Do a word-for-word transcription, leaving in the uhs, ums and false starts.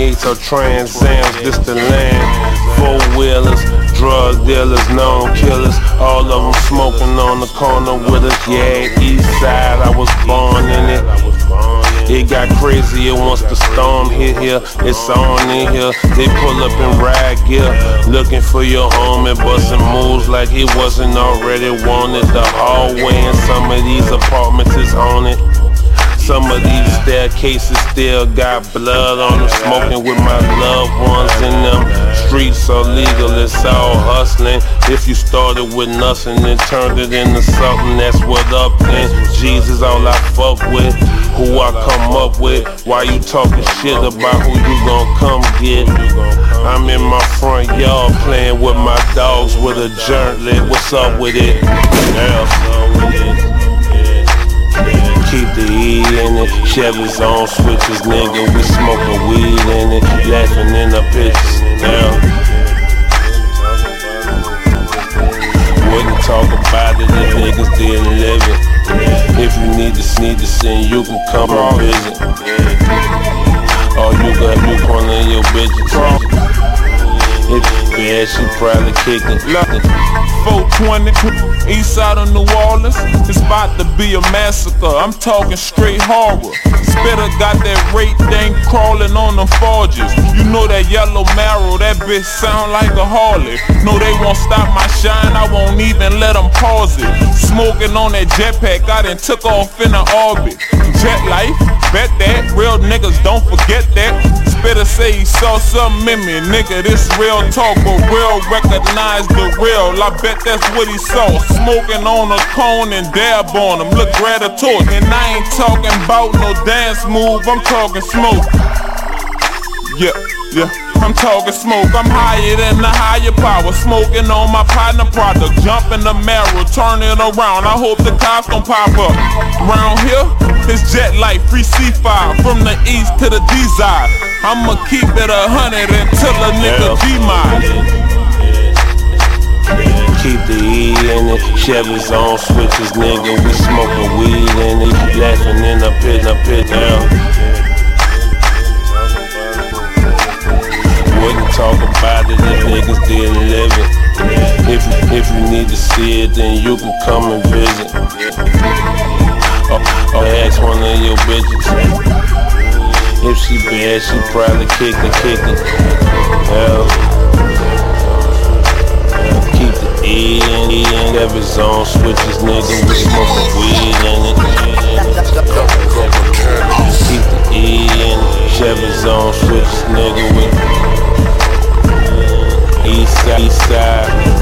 twenty-eights or Trans Ams, this the land. Four-wheelers, drug dealers, known killers, all of them smoking on the corner with us. Yeah, east side, I was born in it. It got crazier once the storm hit here. It's on in here. They pull up in ride gear, looking for your home and busting moves like he wasn't already wanted. The hallway in some of these apartments is haunted. Some of these staircases still got blood on them. Smoking with my loved ones in them. Streets are legal, it's all hustling. If you started with nothing and turned it into something, that's what up then. Jesus all I fuck with, who I come up with. Why you talking shit about who you gon' come get? I'm in my front yard playing with my dogs with a journey. What's up with it? Yeah. Keep the E in it, Chevy's on switches, nigga, we smoking weed in it, laughing in the pictures, yeah. Wouldn't talk about it if niggas didn't live it. If you need to need to send, you can come and visit. Or you got you one of your bitches. If you bad, she probably kicking. four twenty, east side of New Orleans, it's about to be a massacre. I'm talking straight horror. Spitter got that rate thing crawling on them forges. You know that yellow marrow, that bitch sound like a Harley. No, they won't stop my shine, I won't even let them pause it. Smoking on that jetpack, I done took off in the orbit. Jet life, bet that, real niggas don't forget that. Spitter say he saw something in me, nigga, this real talk, but real recognize the real. I bet that's what he saw, smoking on a cone and dab on him. Look, Gratitude, and I ain't talking about no dance move, I'm talking smoke. Yeah, yeah, I'm talking smoke. I'm higher than the higher power, smoking on my partner product. Jump in the marrow, turn it around, I hope the cops don't pop up. Round here, it's jet life, free C five, from the east to the D-side. I'ma keep it a hundred until a nigga G-Mod. Keep the E in it, Chevy's on switches, nigga, we smoking weed in it, laughing in the pit, the pit, yeah. Wouldn't talk about it if niggas didn't live it. If you, if you need to see it, then you can come and visit. Or, or ask one of your bitches. If she bad, she probably kick it, kick it. Yeah. Keep the E in, E in, every zone switches, nigga, we smoking weed in it. Keep the E in, Chevy zone switches, nigga, we east side, east side.